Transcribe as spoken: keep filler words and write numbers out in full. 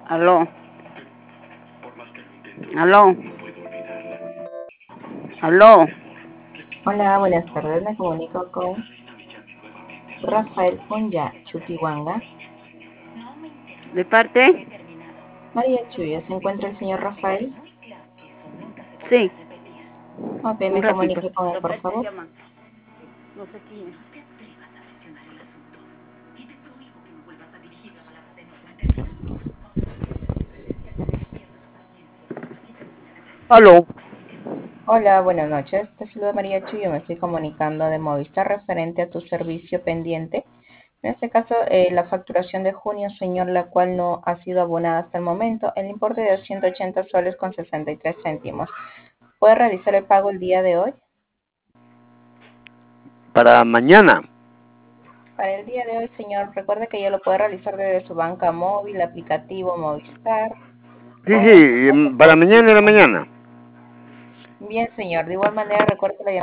Aló. Aló. Aló. Hola, buenas tardes. Me comunico con Rafael Punya Chuquihuanga. ¿De parte? María Chuya, ¿se encuentra el señor Rafael? Sí. Ok, Un me ratito. comunique con él, por Rafael te favor. llama. No sé quién es. Aló. Hola, buenas noches. Te saluda María Chuya. Me estoy comunicando de Movistar referente a tu servicio pendiente. En este caso, eh, la facturación de junio, señor, la cual no ha sido abonada hasta el momento, el importe de ciento ochenta soles con sesenta y tres céntimos. ¿Puede realizar el pago el día de hoy? Para mañana. Para el día de hoy, señor, recuerde que ya lo puede realizar desde su banca móvil, aplicativo Movistar Sí, o en su sí, caso em, para por mañana en la sistema. mañana. Bien, señor. De igual manera, recuerde que la